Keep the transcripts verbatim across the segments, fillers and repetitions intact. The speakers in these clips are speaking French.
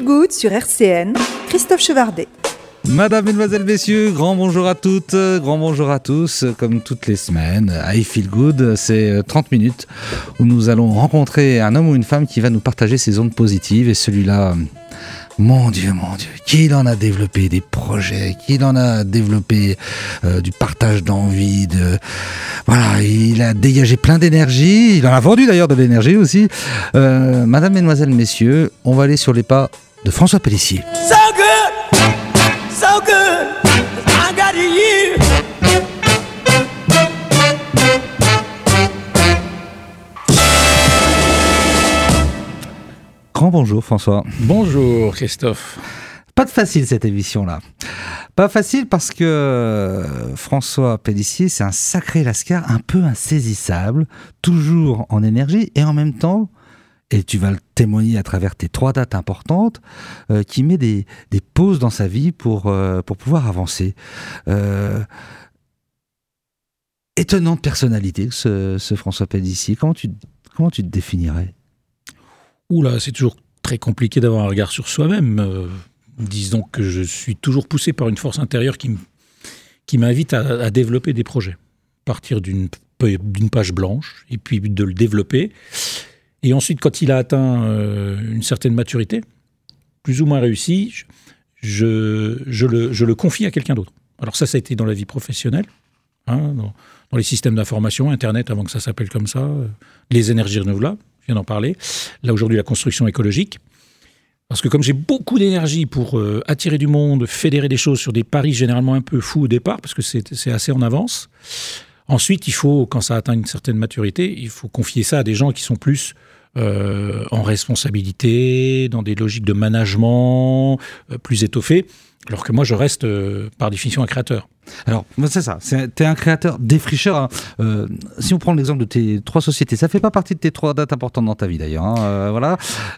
Feel Good sur R C N, Christophe Chevardet. Madame, Mesdemoiselles, Messieurs, grand bonjour à toutes, grand bonjour à tous. Comme toutes les semaines, I Feel Good, c'est trente minutes où nous allons rencontrer un homme ou une femme qui va nous partager ses ondes positives. Et celui-là, mon Dieu, mon Dieu, qu'il en a développé des projets, qu'il en a développé euh, du partage d'envie, de... Voilà, il a dégagé plein d'énergie, il en a vendu d'ailleurs de l'énergie aussi. Euh, Madame, Mesdemoiselles, Messieurs, on va aller sur les pas de François Pélissier. So good, so good, I got you. Grand bonjour François. Bonjour Christophe. Pas de facile cette émission-là. Pas facile parce que euh, François Pélissier, c'est un sacré lascar, un peu insaisissable, toujours en énergie et en même temps, et tu vas le témoigner à travers tes trois dates importantes, euh, qui met des, des pauses dans sa vie pour, euh, pour pouvoir avancer. Euh, étonnante personnalité, ce, ce François Pélissier. Comment tu, comment tu te définirais ? Oula, c'est toujours très compliqué d'avoir un regard sur soi-même. Euh, disons que je suis toujours poussé par une force intérieure qui, m- qui m'invite à, à développer des projets. Partir d'une, d'une page blanche et puis de le développer. Et ensuite, quand il a atteint euh, une certaine maturité, plus ou moins réussi, je, je, le, je le confie à quelqu'un d'autre. Alors ça, ça a été dans la vie professionnelle, hein, dans, dans les systèmes d'information, Internet avant que ça s'appelle comme ça, euh, les énergies renouvelables. Je viens d'en parler. Là, aujourd'hui, la construction écologique. Parce que comme j'ai beaucoup d'énergie pour euh, attirer du monde, fédérer des choses sur des paris généralement un peu fous au départ, parce que c'est, c'est assez en avance, ensuite, il faut, quand ça atteint une certaine maturité, il faut confier ça à des gens qui sont plus euh, en responsabilité, dans des logiques de management euh, plus étoffées, alors que moi, je reste, euh, par définition, un créateur. Alors, c'est ça, tu es un créateur défricheur. Hein. Euh, si on prend l'exemple de tes trois sociétés, ça ne fait pas partie de tes trois dates importantes dans ta vie d'ailleurs. Hein. Euh, voilà.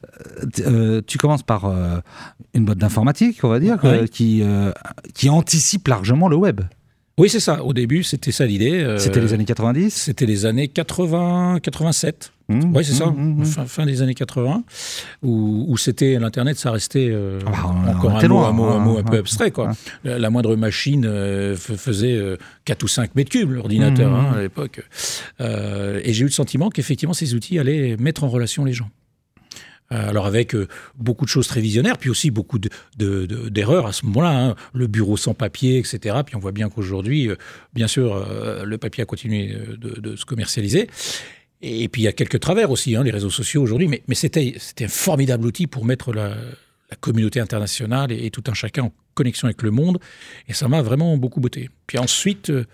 Euh, tu commences par euh, une boîte d'informatique, on va dire, Oui. euh, qui, euh, qui anticipe largement le web. Oui, c'est ça. Au début, c'était ça l'idée. Euh, C'était les années quatre-vingt-dix ? C'était les années quatre-vingts, quatre-vingt-sept. Mmh, oui, c'est mmh, ça. mmh. Fin, fin des années quatre-vingts, où, où c'était l'Internet, ça restait euh, Ah, on- encore on un était mot, loin, un mot, un mot un hein, peu hein, abstrait, quoi. hein. La, la moindre machine euh, f- faisait euh, quatre ou cinq mètres cubes, l'ordinateur, Mmh. hein, à l'époque. Euh, et j'ai eu le sentiment qu'effectivement, ces outils allaient mettre en relation les gens. Euh, Alors avec euh, beaucoup de choses très visionnaires, puis aussi beaucoup de, de, de, d'erreurs à ce moment-là, hein, le bureau sans papier, et cetera. Puis on voit bien qu'aujourd'hui, euh, bien sûr, euh, le papier a continué de, de se commercialiser. Et puis il y a quelques travers aussi, hein, les réseaux sociaux aujourd'hui, mais, mais c'était, c'était un formidable outil pour mettre la, la communauté internationale et, et tout un chacun en connexion avec le monde. Et ça m'a vraiment beaucoup botté. Puis ensuite, euh,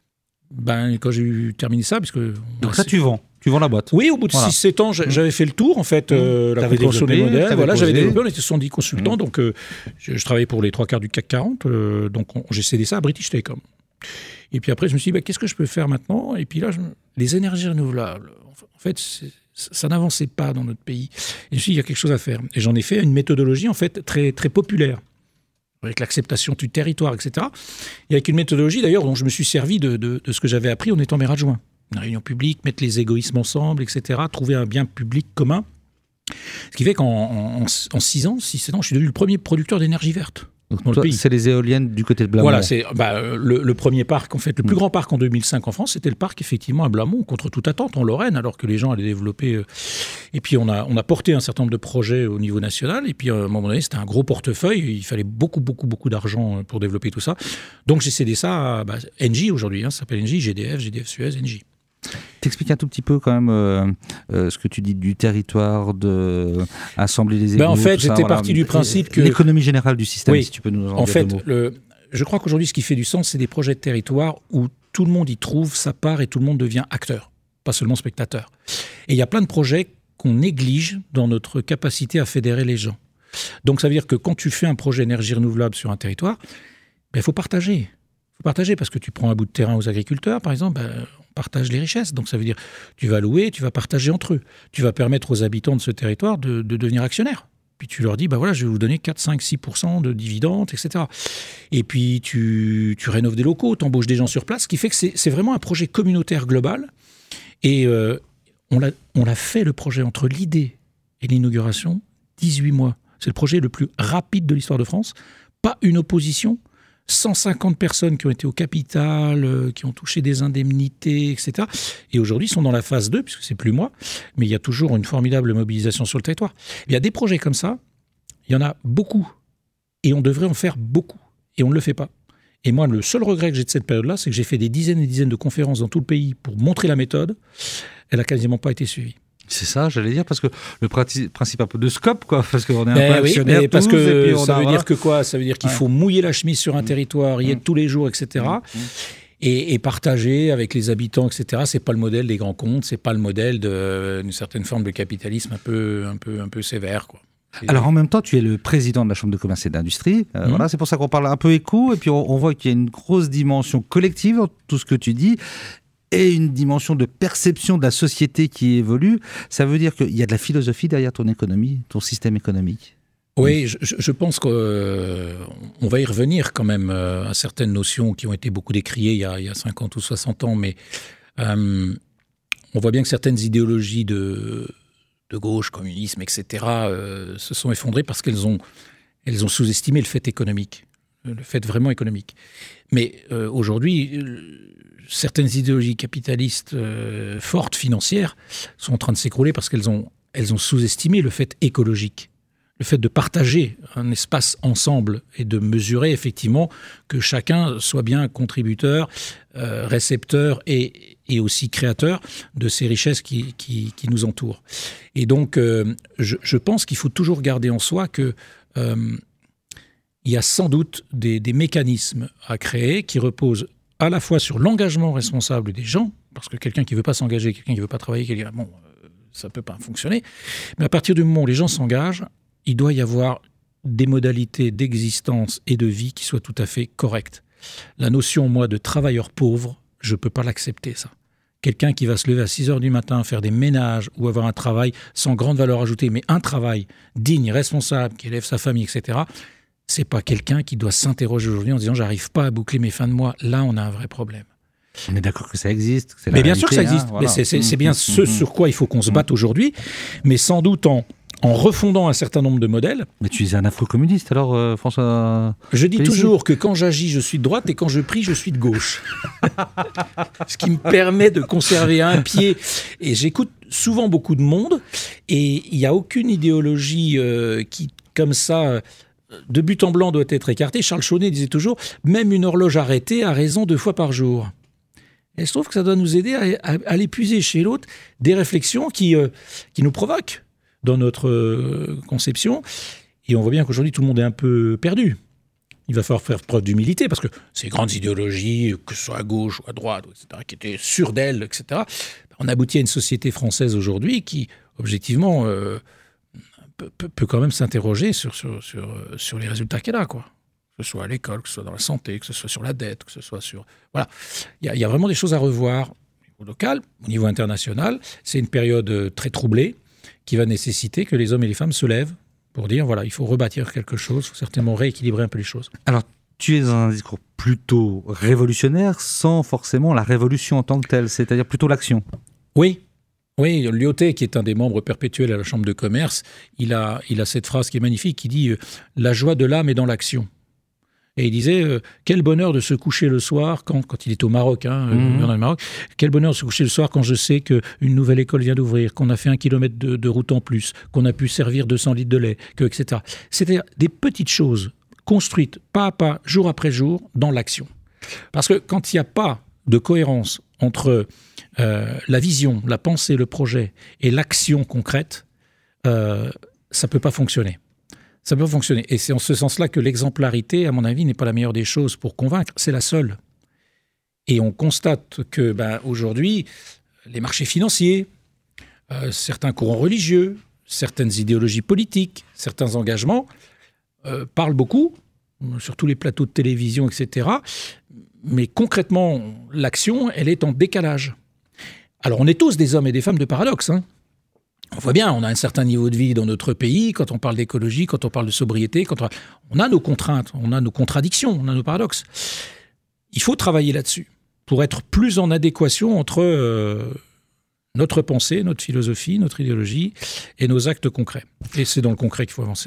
ben, quand j'ai eu terminé ça, parce que... Donc ça, tu vends Tu vends la boîte ? Oui, au bout de Voilà. six sept ans, j'a- j'avais fait le tour, en fait, euh, la T'avais compréhension des développé, modèles. t'avais Voilà, j'avais posé. développé, on était soixante-dix consultants, Mmh. donc euh, je, je travaillais pour les trois quarts du C A C quarante, euh, donc on- j'ai cédé ça à British Telecom. Et puis après, je me suis dit, bah, qu'est-ce que je peux faire maintenant ? Et puis là, je me- les énergies renouvelables, en fait, c'est- ça n'avançait pas dans notre pays. Et je me suis dit, il y a quelque chose à faire. Et j'en ai fait une méthodologie, en fait, très, très populaire, avec l'acceptation du territoire, et cetera. Et avec une méthodologie, d'ailleurs, dont je me suis servi de, de, de ce que j'avais appris en étant maire adjoint. Une réunion publique, mettre les égoïsmes ensemble, et cetera. Trouver un bien public commun. Ce qui fait qu'en en, en, en six ans, six sept ans, je suis devenu le premier producteur d'énergie verte. Donc, dans le toi, pays. c'est les éoliennes du côté de Blamont. Voilà, c'est bah, le, le premier parc, en fait, le plus Mm. grand parc en deux mille cinq en France, c'était le parc, effectivement, à Blamont, contre toute attente, en Lorraine, alors que les gens allaient développer. euh, Et puis, on a, on a porté un certain nombre de projets au niveau national. Et puis, à un moment donné, c'était un gros portefeuille. Il fallait beaucoup, beaucoup, beaucoup d'argent pour développer tout ça. Donc, j'ai cédé ça à bah, Engie aujourd'hui. Hein, ça s'appelle Engie, G D F, G D F Suez, Engie. T'expliques un tout petit peu quand même euh, euh, ce que tu dis du territoire, de assembler les égouts. Ben, en fait, tout ça, j'étais voilà. parti du principe que- L'économie générale du système, Oui. si tu peux nous en, En dire fait, deux mots. le, je crois qu'aujourd'hui, ce qui fait du sens, c'est des projets de territoire où tout le monde y trouve sa part et tout le monde devient acteur, pas seulement spectateur. Et il y a plein de projets qu'on néglige dans notre capacité à fédérer les gens. Donc, ça veut dire que quand tu fais un projet énergie renouvelable sur un territoire, il faut partager. Il faut partager parce que tu prends un bout de terrain aux agriculteurs, par exemple, ben, on partage les richesses. Donc, ça veut dire tu vas louer, tu vas partager entre eux. Tu vas permettre aux habitants de ce territoire de, de devenir actionnaires. Puis tu leur dis, bah voilà, je vais vous donner quatre, cinq, six pour cent de dividendes, et cetera. Et puis tu, tu rénoves des locaux, tu embauches des gens sur place, ce qui fait que c'est, c'est vraiment un projet communautaire global. Et euh, on, l'a, on l'a fait, le projet, entre l'idée et l'inauguration, dix-huit mois. C'est le projet le plus rapide de l'histoire de France. Pas une opposition. cent cinquante personnes qui ont été au capital, euh, qui ont touché des indemnités, et cetera. Et aujourd'hui, ils sont dans la phase deux, puisque c'est plus moi, mais il y a toujours une formidable mobilisation sur le territoire. Il y a des projets comme ça, il y en a beaucoup. Et on devrait en faire beaucoup. Et on ne le fait pas. Et moi, le seul regret que j'ai de cette période-là, c'est que j'ai fait des dizaines et des dizaines de conférences dans tout le pays pour montrer la méthode. Elle n'a quasiment pas été suivie. C'est ça, j'allais dire, parce que le principe un peu de scope, quoi, parce qu'on est un mais peu oui, actionnaire mais parce tous, que et puis on ça a, veut voilà. dire que quoi? Ça veut dire qu'il Ouais. faut mouiller la chemise sur un territoire, y être tous les jours, et cetera. Mmh. Et, et partager avec les habitants, et cetera. C'est pas le modèle des grands comptes, c'est pas le modèle de- d'une certaine forme de capitalisme un peu, un peu, un peu sévère, quoi. Et- Alors en même temps, tu es le président de la Chambre de commerce et d'industrie. Euh, Mmh. Voilà, c'est pour ça qu'on parle un peu écho. Et puis on, on voit qu'il y a une grosse dimension collective dans tout ce que tu dis et une dimension de perception de la société qui évolue. Ça veut dire qu'il y a de la philosophie derrière ton économie, ton système économique. Oui, je, je pense qu'on euh, va y revenir quand même euh, à certaines notions qui ont été beaucoup décriées il y a, il y a cinquante ou soixante ans, mais euh, on voit bien que certaines idéologies de, de gauche, communisme, et cetera, euh, se sont effondrées parce qu'elles ont, elles ont sous-estimé le fait économique, le fait vraiment économique. Mais euh, aujourd'hui, euh, certaines idéologies capitalistes euh, fortes, financières, sont en train de s'écrouler parce qu'elles ont, elles ont sous-estimé le fait écologique. Le fait de partager un espace ensemble et de mesurer effectivement que chacun soit bien contributeur, euh, récepteur et, et aussi créateur de ces richesses qui, qui, qui nous entourent. Et donc, euh, je, je pense qu'il faut toujours garder en soi que euh, il y a sans doute des, des mécanismes à créer qui reposent à la fois sur l'engagement responsable des gens, parce que quelqu'un qui ne veut pas s'engager, quelqu'un qui ne veut pas travailler, quelqu'un, bon, euh, ça ne peut pas fonctionner. Mais à partir du moment où les gens s'engagent, il doit y avoir des modalités d'existence et de vie qui soient tout à fait correctes. La notion, moi, de travailleur pauvre, je ne peux pas l'accepter, ça. Quelqu'un qui va se lever à six heures du matin, faire des ménages ou avoir un travail sans grande valeur ajoutée, mais un travail digne, responsable, qui élève sa famille, et cetera, c'est pas quelqu'un qui doit s'interroger aujourd'hui en disant « j'arrive pas à boucler mes fins de mois ». Là, on a un vrai problème. On est d'accord que ça existe. Que c'est la Mais bien réalité, sûr que ça existe. hein, voilà. Mais c'est, c'est, c'est bien Mmh, ce mmh, sur quoi il faut qu'on se batte aujourd'hui, mais sans doute en, en refondant un certain nombre de modèles. Mais tu es un afro-communiste, alors, euh, François Je dis Félicie. toujours que quand j'agis, je suis de droite et quand je prie, je suis de gauche. Ce qui me permet de conserver un pied. Et j'écoute souvent beaucoup de monde et il n'y a aucune idéologie euh, qui, comme ça, de but en blanc doit être écartée. Charles Chaunet disait toujours « même une horloge arrêtée a raison deux fois par jour ». Et je trouve que ça doit nous aider à, à, à aller puiser chez l'autre des réflexions qui, euh, qui nous provoquent dans notre euh, conception. Et on voit bien qu'aujourd'hui, tout le monde est un peu perdu. Il va falloir faire preuve d'humilité parce que ces grandes idéologies, que ce soit à gauche ou à droite, et cetera, qui étaient sûres d'elles, et cetera, on aboutit à une société française aujourd'hui qui, objectivement, euh, peut, peut, peut quand même s'interroger sur, sur, sur, sur les résultats qu'elle a, quoi. Que ce soit à l'école, que ce soit dans la santé, que ce soit sur la dette, que ce soit sur... Voilà. Il y a, il y a vraiment des choses à revoir au niveau local, au niveau international. C'est une période très troublée qui va nécessiter que les hommes et les femmes se lèvent pour dire, voilà, il faut rebâtir quelque chose, il faut certainement rééquilibrer un peu les choses. Alors, tu es dans un discours plutôt révolutionnaire sans forcément la révolution en tant que telle, c'est-à-dire plutôt l'action. Oui. Oui, Lyoté, qui est un des membres perpétuels à la Chambre de commerce, il a, il a cette phrase qui est magnifique, qui dit euh, « La joie de l'âme est dans l'action ». Et il disait euh, quel bonheur de se coucher le soir quand, quand il est au Maroc, hein, mmh. dans le Maroc, quel bonheur de se coucher le soir quand je sais qu'une nouvelle école vient d'ouvrir, qu'on a fait un kilomètre de, de route en plus, qu'on a pu servir deux cents litres de lait, que, et cetera. C'est-à-dire des petites choses construites pas à pas, jour après jour, dans l'action. Parce que quand il n'y a pas de cohérence entre euh, la vision, la pensée, le projet et l'action concrète, euh, ça ne peut pas fonctionner. Ça peut fonctionner. Et c'est en ce sens-là que l'exemplarité, à mon avis, n'est pas la meilleure des choses pour convaincre, c'est la seule. Et on constate que ben, aujourd'hui, les marchés financiers, euh, certains courants religieux, certaines idéologies politiques, certains engagements euh, parlent beaucoup, sur tous les plateaux de télévision, et cetera. Mais concrètement, l'action, elle est en décalage. Alors on est tous des hommes et des femmes de paradoxe, hein. On voit bien, on a un certain niveau de vie dans notre pays, quand on parle d'écologie, quand on parle de sobriété, quand on a, on a nos contraintes, on a nos contradictions, on a nos paradoxes. Il faut travailler là-dessus pour être plus en adéquation entre euh, notre pensée, notre philosophie, notre idéologie et nos actes concrets. Et c'est dans le concret qu'il faut avancer.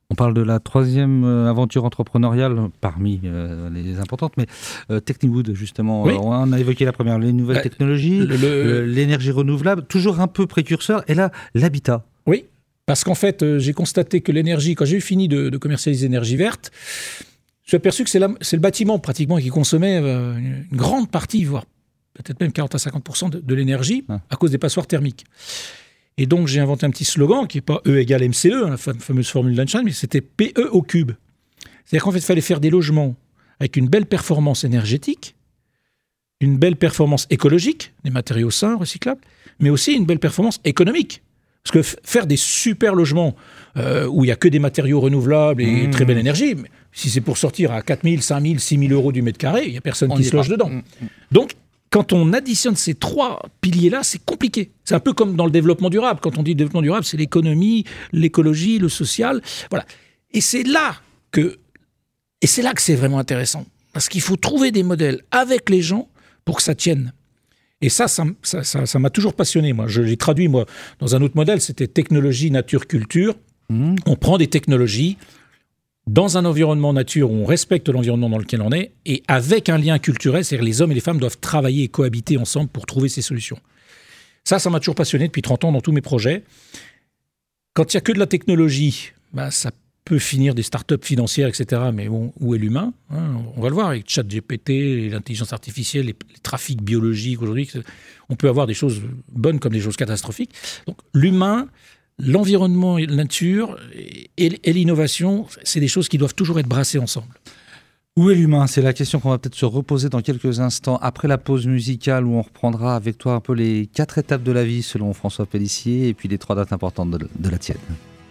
On parle de la troisième euh, aventure entrepreneuriale parmi euh, les importantes, mais euh, Techniwood, justement, Oui. euh, on a évoqué la première, les nouvelles Euh, technologies, le- le- euh, l'énergie renouvelable, toujours un peu précurseur, et là, l'habitat. Oui, parce qu'en fait, euh, j'ai constaté que l'énergie, quand j'ai eu fini de, de commercialiser l'énergie verte, je me suis aperçu que c'est, la- c'est le bâtiment pratiquement qui consommait euh, une, une grande partie, voire peut-être même quarante à cinquante pour cent de, de l'énergie Ah. à cause des passoires thermiques. Et donc, j'ai inventé un petit slogan qui n'est pas E égale M C E, hein, la fam- fameuse formule d'Einstein, mais c'était P E au cube. C'est-à-dire qu'en fait, il fallait faire des logements avec une belle performance énergétique, une belle performance écologique, des matériaux sains, recyclables, mais aussi une belle performance économique. Parce que f- faire des super logements euh, où il n'y a que des matériaux renouvelables et Mmh. très belle énergie, mais si c'est pour sortir à quatre mille, cinq mille, six mille euros du mètre carré, il n'y a personne On qui y se est pas. loge dedans. Mmh. Donc, quand on additionne ces trois piliers-là, c'est compliqué. C'est un peu comme dans le développement durable. Quand on dit développement durable, c'est l'économie, l'écologie, le social. Voilà. Et c'est là que, et c'est là que c'est vraiment intéressant. Parce qu'il faut trouver des modèles avec les gens pour que ça tienne. Et ça, ça, ça, ça, ça m'a toujours passionné. Moi, je l'ai traduit moi dans un autre modèle. C'était technologie, nature, culture. Mmh. On prend des technologies dans un environnement nature où on respecte l'environnement dans lequel on est et avec un lien culturel, c'est-à-dire les hommes et les femmes doivent travailler et cohabiter ensemble pour trouver ces solutions. Ça, ça m'a toujours passionné depuis trente ans dans tous mes projets. Quand il n'y a que de la technologie, ben, ça peut finir des startups financières, et cetera. Mais bon, où est l'humain, hein? On va le voir avec ChatGPT, l'intelligence artificielle, les, les trafics biologiques aujourd'hui. On peut avoir des choses bonnes comme des choses catastrophiques. Donc l'humain, l'environnement et la nature et, et l'innovation, c'est des choses qui doivent toujours être brassées ensemble. Où est l'humain? C'est la question qu'on va peut-être se reposer dans quelques instants, après la pause musicale où on reprendra avec toi un peu les quatre étapes de la vie selon François Pélissier et puis les trois dates importantes de, de la tienne.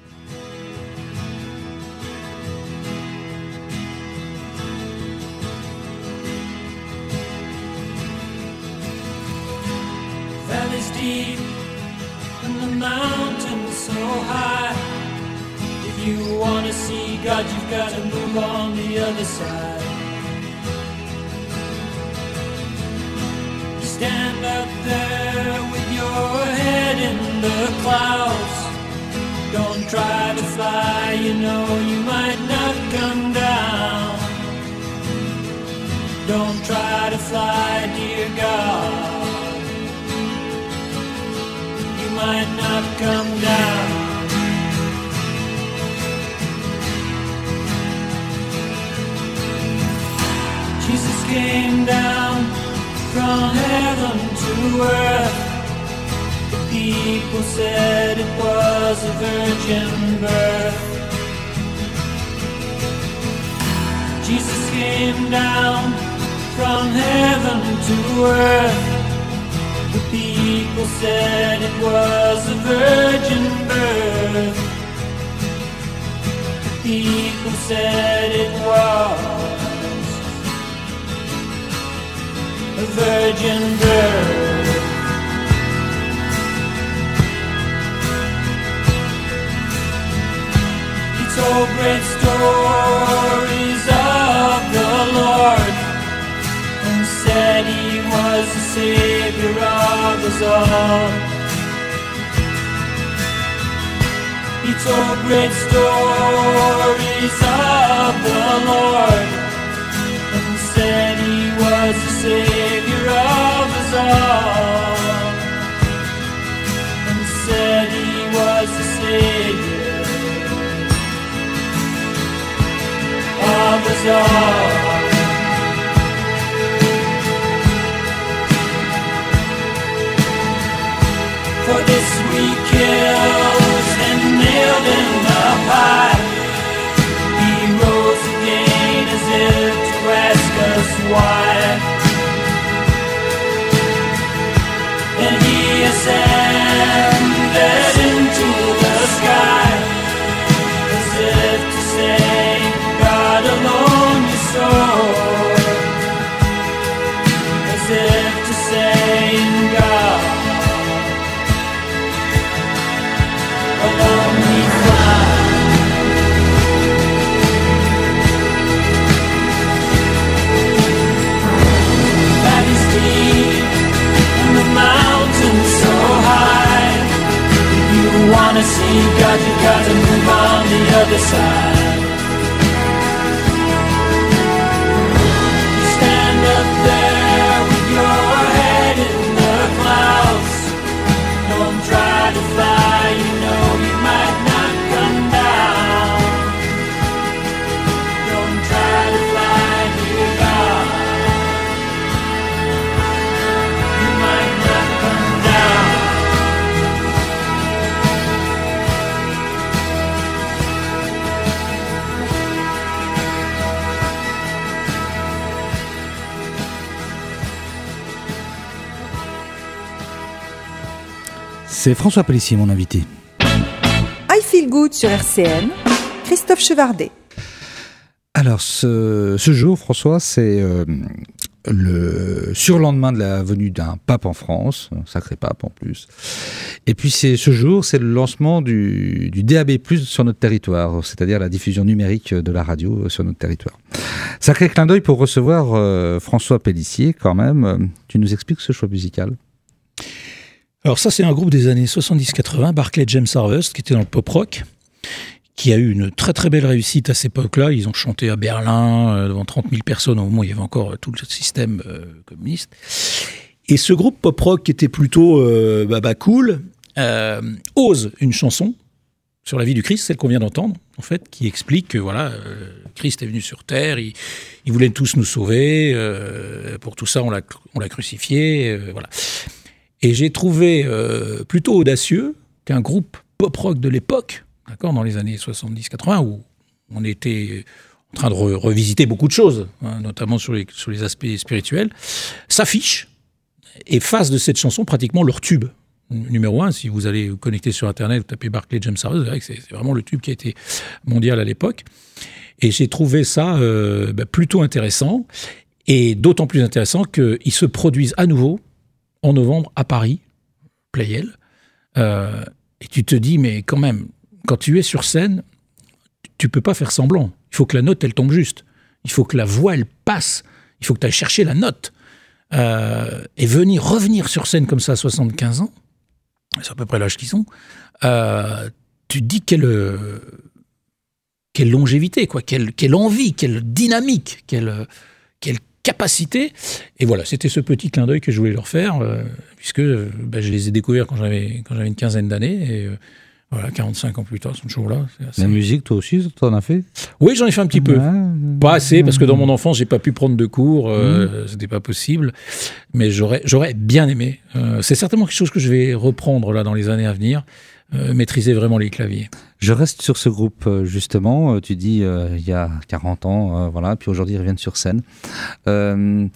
Valleys deep and the mountains so high. If you wanna see God, you've got to move on the other side. You stand up there with your head in the clouds. Don't try to fly, you know you might not come down. Don't try to fly, dear God. Might not come down. Jesus came down from heaven to earth. The people said it was a virgin birth. Jesus came down from heaven to earth. The people said it was a virgin birth. The people said it was a virgin birth. He told great stories of the Lord and said he was the Savior of us all. He told great stories of the Lord and said he was the Savior of us all. And said he was the Savior of us all. For this we killed and nailed him up high. He rose again as if to ask us why. And he ascended into the sky as if to say, God alone is soar. As if to say, God alone we fly. Valleys deep and the mountains so high. If you wanna see God, you gotta move on the other side. You stand up there with your head in the clouds. Don't try to fly, you know you might not come down. Don't try to fly, dear God. You might not come down. C'est François Pélissier, mon invité. I Feel Good sur R C N, Christophe Chevardet. Alors, ce, ce jour, François, c'est euh, le surlendemain de la venue d'un pape en France, un sacré pape en plus. Et puis, c'est, ce jour, c'est le lancement du, du D A B plus, sur notre territoire, c'est-à-dire la diffusion numérique de la radio sur notre territoire. Sacré clin d'œil pour recevoir euh, François Pélissier, quand même. Tu nous expliques ce choix musical ? Alors ça, c'est un groupe des années soixante-dix quatre-vingts, Barclay James Harvest, qui était dans le pop-rock, qui a eu une très très belle réussite à cette époque-là. Ils ont chanté à Berlin, euh, devant trente mille personnes, au moment où il y avait encore euh, tout le système euh, communiste. Et ce groupe pop-rock, qui était plutôt euh, bah, bah, cool, euh, ose une chanson sur la vie du Christ, celle qu'on vient d'entendre, en fait, qui explique que voilà, euh, Christ est venu sur Terre, il, il voulait tous nous sauver, euh, pour tout ça on l'a, on l'a crucifié, euh, voilà. Et j'ai trouvé euh, plutôt audacieux qu'un groupe pop-rock de l'époque, d'accord, dans les années soixante-dix quatre-vingts, où on était en train de re- revisiter beaucoup de choses, hein, notamment sur les, sur les aspects spirituels, s'affiche et fasse de cette chanson pratiquement leur tube. Numéro un, si vous allez vous connecter sur Internet, vous tapez Barclay James Harvest, vous verrez que c'est, c'est vraiment le tube qui a été mondial à l'époque. Et j'ai trouvé ça euh, bah, plutôt intéressant, et d'autant plus intéressant qu'ils se produisent à nouveau en novembre à Paris, Playel, euh, et tu te dis, mais quand même, quand tu es sur scène, tu peux pas faire semblant. Il faut que la note, elle tombe juste. Il faut que la voix, elle passe. Il faut que tu ailles chercher la note. Euh, et venir, revenir sur scène comme ça à soixante-quinze ans, c'est à peu près l'âge qu'ils ont, euh, tu te dis quelle, quelle longévité, quoi, quelle, quelle envie, quelle dynamique, quelle, quelle capacité. Et voilà, c'était ce petit clin d'œil que je voulais leur faire, euh, puisque euh, bah, je les ai découverts quand j'avais, quand j'avais une quinzaine d'années, et euh, voilà, quarante-cinq ans plus tard, ils sont toujours là. C'est assez... La musique, toi aussi, t'en as fait ? Oui, j'en ai fait un petit peu. Ouais. Pas assez, parce que dans mon enfance, j'ai pas pu prendre de cours, euh, mmh. c'était pas possible. Mais j'aurais, j'aurais bien aimé. Euh, c'est certainement quelque chose que je vais reprendre là dans les années à venir, euh, maîtriser vraiment les claviers. Je reste sur ce groupe, justement. Tu dis, euh, il y a quarante ans, euh, voilà, puis aujourd'hui, ils reviennent sur scène. Euh,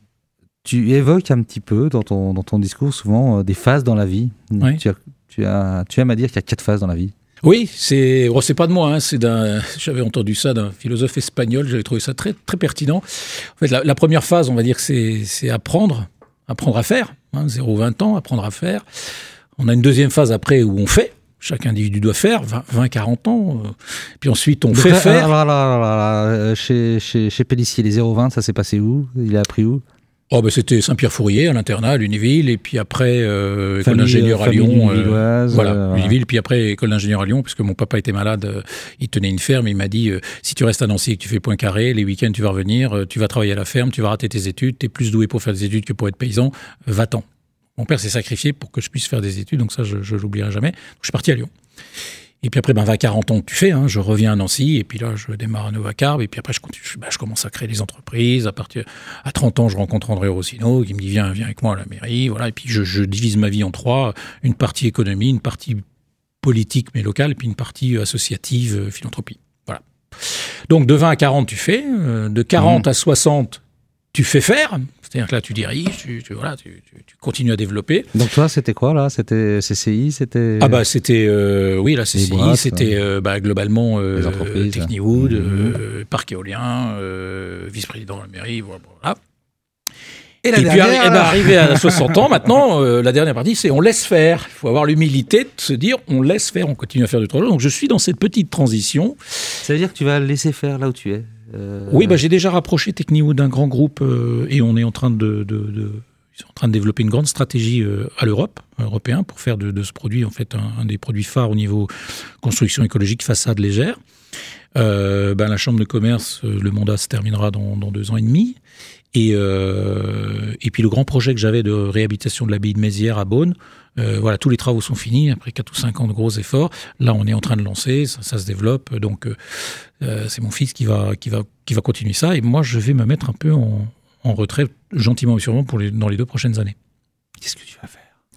tu évoques un petit peu dans ton, dans ton discours, souvent, euh, des phases dans la vie. Oui. Tu as, tu as, tu aimes à dire qu'il y a quatre phases dans la vie. Oui, c'est, oh, c'est pas de moi, hein, c'est d'un, j'avais entendu ça d'un philosophe espagnol, j'avais trouvé ça très, très pertinent. En fait, la, la première phase, on va dire que c'est, c'est apprendre, apprendre à faire, hein, zéro à vingt ans, apprendre à faire. On a une deuxième phase après où on fait. Chaque individu doit faire, vingt à quarante ans. Euh, puis ensuite, on Donc, fait faire. Alors, alors, alors, chez, chez, chez Pélissier, les zéro à vingt, ça s'est passé où ? Il a appris où ? Oh, ben c'était Saint-Pierre-Fourier, à l'internat, à Lunéville, et puis après, euh, école d'ingénieur à Lyon. Euh, voilà, euh, Lunéville, puis après, école d'ingénieur à Lyon, puisque mon papa était malade, euh, il tenait une ferme, il m'a dit, euh, si tu restes à Nancy et que tu fais Poincaré, les week-ends, tu vas revenir, euh, tu vas travailler à la ferme, tu vas rater tes études, tu es plus doué pour faire des études que pour être paysan, euh, va-t'en. Mon père s'est sacrifié pour que je puisse faire des études, donc ça, je ne l'oublierai jamais. Donc, je suis parti à Lyon. Et puis après, ben, vingt à quarante ans que tu fais, hein, je reviens à Nancy, et puis là, je démarre à Novacarb, et puis après, je, continue, je, ben, je commence à créer des entreprises. À partir à trente ans, je rencontre André Rossino, qui me dit, viens, viens avec moi à la mairie, voilà. Et puis, je, je divise ma vie en trois, une partie économie, une partie politique, mais locale, et puis une partie associative, euh, philanthropie. Voilà. Donc, de vingt à quarante, tu fais, euh, de quarante mmh. à soixante, tu fais faire, c'est-à-dire que là, tu diriges, tu, tu, voilà, tu, tu, tu continues à développer. Donc toi, c'était quoi, là ? C'était C C I, c'était... Ah bah, c'était... Euh, oui, la C C I, boîtes, c'était euh, bah, globalement euh, Techniwood, mmh. euh, Parc éolien, euh, vice-président de la mairie, voilà. Et, la et puis, arri- eh ben, arrivé à soixante ans, maintenant, euh, la dernière partie, c'est on laisse faire. Il faut avoir l'humilité de se dire, on laisse faire, on continue à faire du trois jours. Donc, je suis dans cette petite transition. Ça veut dire que tu vas laisser faire là où tu es ? Euh... Oui, bah, j'ai déjà rapproché Techniwood d'un grand groupe euh, et on est en train de, de, de... sont en train de développer une grande stratégie euh, à l'Europe, européen, pour faire de, de ce produit en fait un, un des produits phares au niveau construction écologique, façade légère. Euh, ben, la Chambre de commerce, euh, le mandat se terminera dans, dans deux ans et demi. Et, euh, et puis le grand projet que j'avais de réhabilitation de l'abbaye de Mézières à Beaune, euh, voilà, tous les travaux sont finis, après quatre ou cinq ans de gros efforts. Là, on est en train de lancer, ça, ça se développe. Donc, euh, c'est mon fils qui va, qui, va, qui va continuer ça. Et moi, je vais me mettre un peu en, en retrait, gentiment et sûrement, pour les, dans les deux prochaines années. Qu'est-ce que tu vas faire?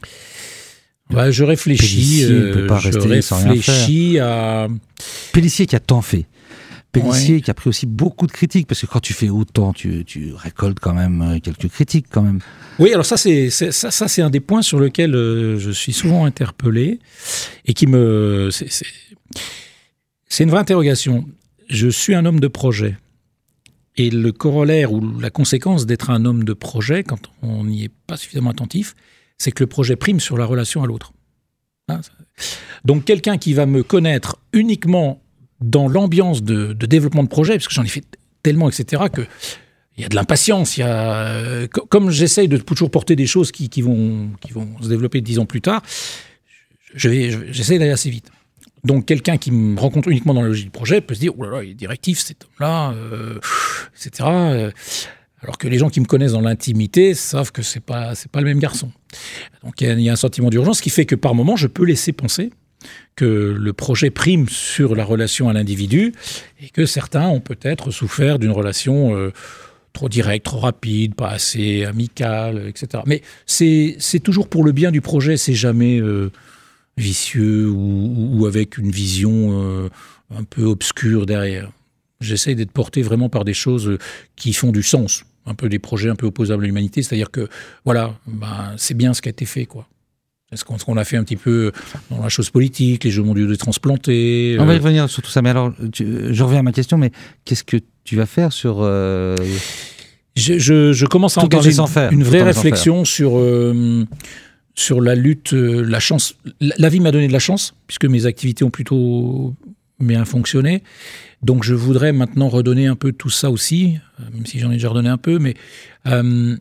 Bah, je réfléchis, Pélissier, euh, il peut pas je rester sans rien réfléchis à... Pélissier qui a tant fait. Pélissier Ouais. qui a pris aussi beaucoup de critiques, parce que quand tu fais autant, tu, tu récoltes quand même quelques critiques quand même. Oui, alors ça, c'est, c'est, ça, ça, c'est un des points sur lesquels euh, je suis souvent interpellé et qui me... C'est, c'est, c'est une vraie interrogation. Je suis un homme de projet. Et le corollaire ou la conséquence d'être un homme de projet, quand on n'y est pas suffisamment attentif, c'est que le projet prime sur la relation à l'autre. Hein, ça... Donc quelqu'un qui va me connaître uniquement dans l'ambiance de, de développement de projet, parce que j'en ai fait tellement, et cetera, que il y a de l'impatience. Il y a, euh, comme j'essaye de toujours porter des choses qui, qui, vont, qui vont se développer dix ans plus tard, je vais, je, j'essaie d'aller assez vite. Donc quelqu'un qui me rencontre uniquement dans la logique du projet peut se dire « Oh là là, il est directif cet homme-là, euh, et cetera » Alors que les gens qui me connaissent dans l'intimité savent que c'est pas, c'est pas le même garçon. Donc il y, a, il y a un sentiment d'urgence qui fait que par moment, je peux laisser penser que le projet prime sur la relation à l'individu et que certains ont peut-être souffert d'une relation euh, trop directe, trop rapide, pas assez amicale, et cetera. Mais c'est, c'est toujours pour le bien du projet, c'est jamais euh, vicieux ou, ou avec une vision euh, un peu obscure derrière. J'essaye d'être porté vraiment par des choses qui font du sens, un peu des projets un peu opposables à l'humanité, c'est-à-dire que voilà, ben, c'est bien ce qui a été fait, quoi. Ce qu'on, ce qu'on a fait un petit peu dans la chose politique, les Jeux mondiaux des transplantés. On euh... va y revenir sur tout ça, mais alors, tu, je reviens à ma question, mais qu'est-ce que tu vas faire sur... Euh... Je, je, je commence à Tout en engager laissant faire, une tout vraie en laissant réflexion sur, euh, sur la lutte, euh, la chance. La, la vie m'a donné de la chance, puisque mes activités ont plutôt bien fonctionné. Donc je voudrais maintenant redonner un peu tout ça aussi, même si j'en ai déjà redonné un peu, mais... Euh,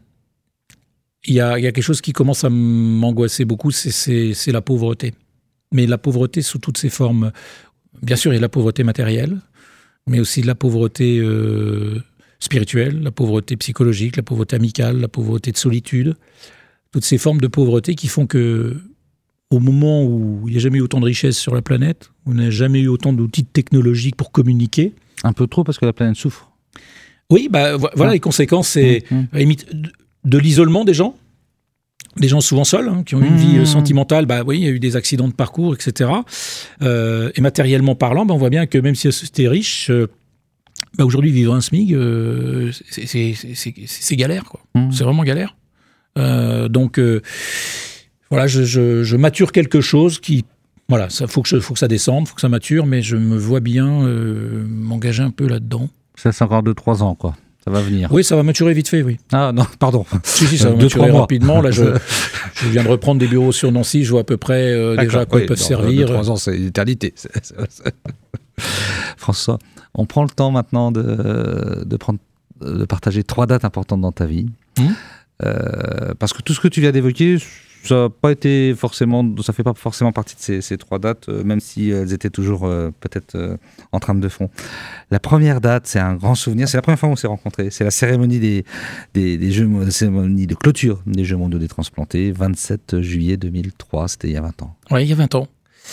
Il y, a, il y a quelque chose qui commence à m'angoisser beaucoup, c'est, c'est, c'est la pauvreté. Mais la pauvreté sous toutes ses formes. Bien sûr, il y a de la pauvreté matérielle, mais aussi de la pauvreté euh, spirituelle, la pauvreté psychologique, la pauvreté amicale, la pauvreté de solitude. Toutes ces formes de pauvreté qui font que, au moment où il n'y a jamais eu autant de richesses sur la planète, où on n'a jamais eu autant d'outils technologiques pour communiquer. Un peu trop parce que la planète souffre. Oui, bah, voilà, ah. les conséquences, c'est mmh, mmh. à la limite, de l'isolement des gens, des gens souvent seuls, hein, qui ont eu une vie euh, sentimentale, bah oui, il y a eu des accidents de parcours, et cetera. Euh, et matériellement parlant, bah, on voit bien que même si c'était riche, euh, bah, aujourd'hui vivre un SMIC, euh, c'est, c'est, c'est, c'est, c'est galère, quoi. Mmh. C'est vraiment galère. Euh, donc euh, voilà, je, je, je mature quelque chose qui, voilà, ça faut que je, faut que ça descende, faut que ça mature, mais je me vois bien euh, m'engager un peu là-dedans. Ça, c'est encore deux trois ans, quoi. Ça va venir. Oui, ça va maturer vite fait, oui. Ah non, pardon. Si, si, ça va deux, maturer mois. rapidement. Là, je, je viens de reprendre des bureaux sur Nancy, je vois à peu près euh, déjà à quoi oui, ils peuvent non, servir. deux, trois ans, c'est une éternité. C'est, c'est, c'est... François, on prend le temps maintenant de, de, prendre, de partager trois dates importantes dans ta vie. Mmh. Euh, parce que tout ce que tu viens d'évoquer, ça n'a pas été forcément, ça fait pas forcément partie de ces, ces trois dates, euh, même si elles étaient toujours euh, peut-être euh, en trame de fond. La première date, c'est un grand souvenir. C'est la première fois où on s'est rencontrés. C'est la cérémonie des, des, des jeux, la cérémonie de clôture des Jeux mondiaux des transplantés, vingt-sept juillet deux mille trois. C'était il y a vingt ans. Oui, il y a vingt ans.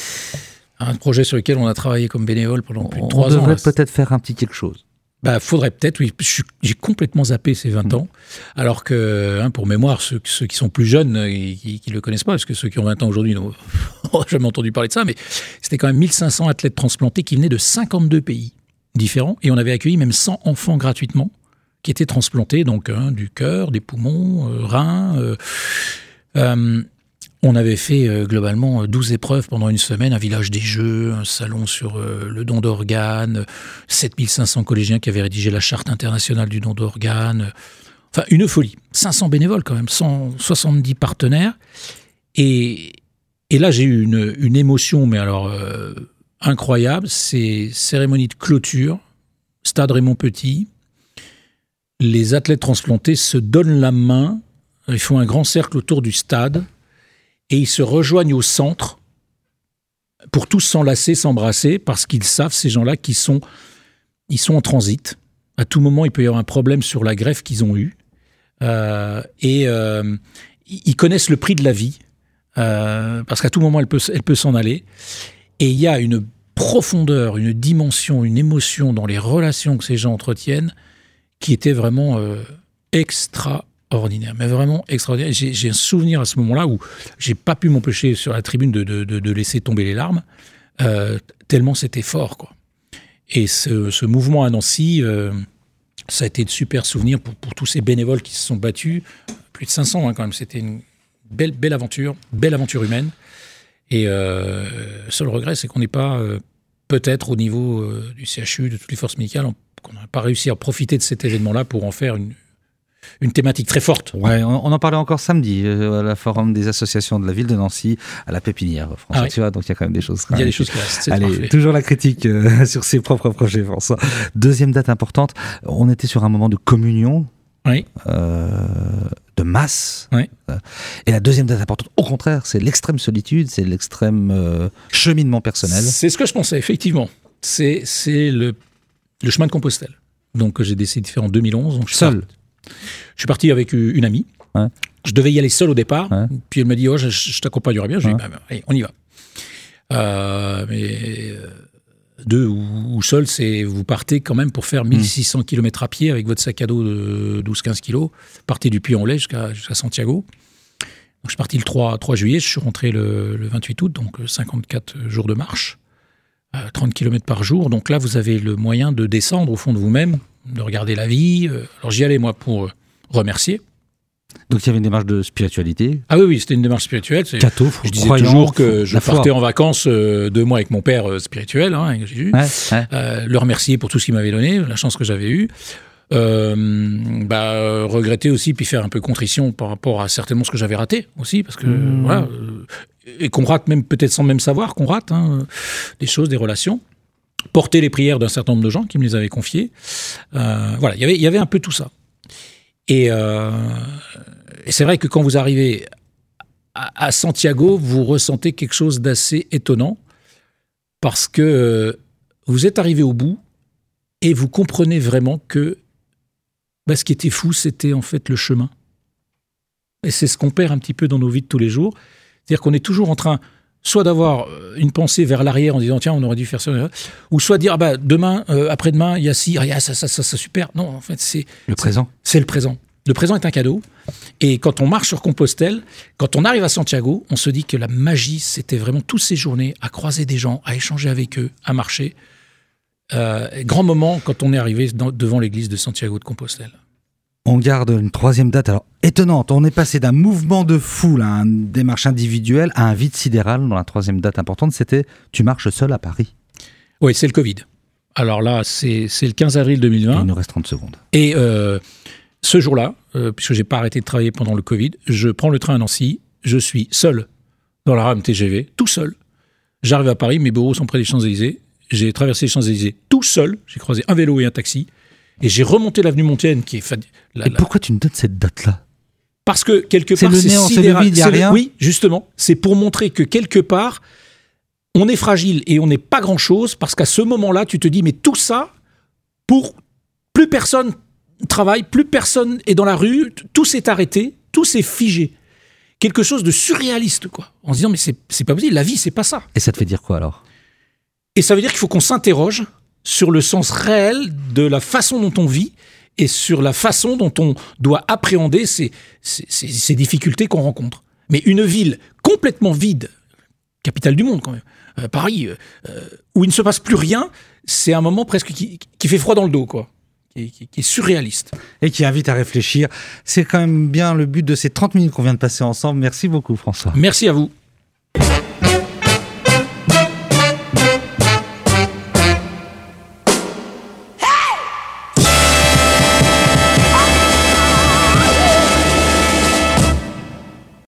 Un projet sur lequel on a travaillé comme bénévole pendant plus de trois ans. On devrait peut-être faire un petit quelque chose. Bah, faudrait peut-être, oui. Je, j'ai complètement zappé ces vingt mmh. ans. Alors que, hein, pour mémoire, ceux, ceux qui sont plus jeunes, et qui ne le connaissent pas, parce que ceux qui ont vingt ans aujourd'hui n'ont jamais entendu parler de ça, mais c'était quand même mille cinq cents athlètes transplantés qui venaient de cinquante-deux pays différents. Et on avait accueilli même cent enfants gratuitement qui étaient transplantés, donc hein, du cœur, des poumons, euh, reins. Euh, euh, On avait fait euh, globalement douze épreuves pendant une semaine, un village des jeux, un salon sur euh, le don d'organes, sept mille cinq cents collégiens qui avaient rédigé la charte internationale du don d'organes. Enfin, une folie. cinq cents bénévoles quand même, cent soixante-dix partenaires. Et, et là, j'ai eu une, une émotion, mais alors euh, incroyable. C'est cérémonie de clôture, stade Raymond Petit. Les athlètes transplantés se donnent la main Ils font un grand cercle autour du stade et ils se rejoignent au centre pour tous s'enlacer, s'embrasser, parce qu'ils savent, ces gens-là, qu'ils sont, ils sont en transit. À tout moment, il peut y avoir un problème sur la greffe qu'ils ont eue. Euh, et euh, ils connaissent le prix de la vie, euh, parce qu'à tout moment, elle peut, elle peut s'en aller. Et il y a une profondeur, une dimension, une émotion dans les relations que ces gens entretiennent qui était vraiment euh, extraordinaire. Mais vraiment extraordinaire. J'ai, j'ai un souvenir à ce moment-là où j'ai pas pu m'empêcher sur la tribune de, de, de, de laisser tomber les larmes, euh, tellement c'était fort, quoi. Et ce, ce mouvement à Nancy, euh, ça a été de super souvenirs pour, pour tous ces bénévoles qui se sont battus. Plus de cinq cents, hein, quand même. C'était une belle, belle aventure, belle aventure humaine. Et euh, le seul regret, c'est qu'on n'est pas, euh, peut-être au niveau euh, du C H U, de toutes les forces médicales, on, qu'on n'a pas réussi à profiter de cet événement-là pour en faire une, une thématique très forte. Ouais, on, on en parlait encore samedi euh, à la forum des associations de la ville de Nancy, à la Pépinière, François. Ah oui. Tu vois, donc il y a quand même des choses. Il y a des choses qui restent. Allez, parfait. Toujours la critique euh, sur ses propres projets, François. Deuxième date importante, on était sur un moment de communion. Oui. Euh, de masse. Oui. Et la deuxième date importante, au contraire, c'est l'extrême solitude, c'est l'extrême euh, cheminement personnel. C'est ce que je pensais, effectivement. C'est, c'est le, le chemin de Compostelle. Donc, j'ai décidé de faire en deux mille onze. Donc je Seul. Part, je suis parti avec une amie. Ouais. Je devais y aller seul au départ. Ouais. Puis elle m'a dit, oh, je, je t'accompagnerai bien. Je lui ai dit, bah, bah, allez, on y va. Euh, mais euh, deux ou, ou seul, c'est vous partez quand même pour faire mille six cents kilomètres à pied avec votre sac à dos de douze à quinze kilos. Partez du Puy-en-Velay jusqu'à, jusqu'à Santiago. Donc, je suis parti le trois juillet. Je suis rentré le, le vingt-huit août, donc cinquante-quatre jours de marche. Euh, trente kilomètres par jour. Donc là, vous avez le moyen de descendre au fond de vous-même, de regarder la vie. Alors j'y allais, moi, pour remercier. Donc il y avait une démarche de spiritualité. Ah oui, oui, c'était une démarche spirituelle. C'est, Catho, je disais croyant, toujours que je partais foi. en vacances euh, deux mois avec mon père euh, spirituel, hein, avec Jésus. Ouais, ouais. Euh, le remercier pour tout ce qu'il m'avait donné, la chance que j'avais eue. Euh, bah, euh, regretter aussi, puis faire un peu contrition par rapport à certainement ce que j'avais raté aussi, parce que mmh. voilà, euh, et qu'on rate même peut-être sans même savoir qu'on rate hein, des choses, des relations. Porter les prières d'un certain nombre de gens qui me les avaient confiées. Euh, voilà, y avait, il y avait un peu tout ça. Et, euh, et c'est vrai que quand vous arrivez à, à Santiago, vous ressentez quelque chose d'assez étonnant parce que euh, vous êtes arrivé au bout et vous comprenez vraiment que bah, ce qui était fou, c'était en fait le chemin. Et c'est ce qu'on perd un petit peu dans nos vies de tous les jours. C'est-à-dire qu'on est toujours en train soit d'avoir une pensée vers l'arrière en disant tiens on aurait dû faire ça, ou soit dire ah bah demain, euh, après-demain il y a ci, ah, ça, ça, ça, ça super. Non, en fait c'est le présent. C'est, c'est le présent. Le présent est un cadeau. Et quand on marche sur Compostelle, quand on arrive à Santiago, on se dit que la magie c'était vraiment toutes ces journées à croiser des gens, à échanger avec eux, à marcher. Euh, grand moment quand on est arrivé dans, devant l'église de Santiago de Compostelle. On garde une troisième date, alors étonnante, on est passé d'un mouvement de foule à une démarche individuelle à un vide sidéral. Dans la troisième date importante, c'était « Tu marches seul à Paris ». Oui, c'est le Covid. Alors là, c'est, c'est le quinze avril deux mille vingt. Et il nous reste trente secondes. Et euh, ce jour-là, euh, puisque je n'ai pas arrêté de travailler pendant le Covid, je prends le train à Nancy, je suis seul dans la rame T G V, tout seul. J'arrive à Paris, mes bureaux sont près des Champs-Élysées, j'ai traversé les Champs-Élysées tout seul, j'ai croisé un vélo et un taxi, et j'ai remonté l'avenue Montienne qui est... Fad... La, et la... pourquoi tu me donnes cette date-là ? Parce que quelque c'est part, le c'est néant, sidéral. C'est le vide, il n'y a rien. Le... Oui, justement, c'est pour montrer que quelque part, on est fragile et on n'est pas grand-chose, parce qu'à ce moment-là, tu te dis, mais tout ça, pour plus personne travaille, plus personne est dans la rue, tout s'est arrêté, tout s'est figé. Quelque chose de surréaliste, quoi. En se disant, mais c'est, c'est pas possible, la vie, c'est pas ça. Et ça te fait dire quoi, alors ? Et ça veut dire qu'il faut qu'on s'interroge sur le sens réel de la façon dont on vit et sur la façon dont on doit appréhender ces, ces, ces, ces difficultés qu'on rencontre. Mais une ville complètement vide, capitale du monde quand même, euh, Paris, euh, où il ne se passe plus rien, c'est un moment presque qui, qui fait froid dans le dos, quoi. Qui, qui, qui est surréaliste. Et qui invite à réfléchir. C'est quand même bien le but de ces trente minutes qu'on vient de passer ensemble. Merci beaucoup, François. Merci à vous.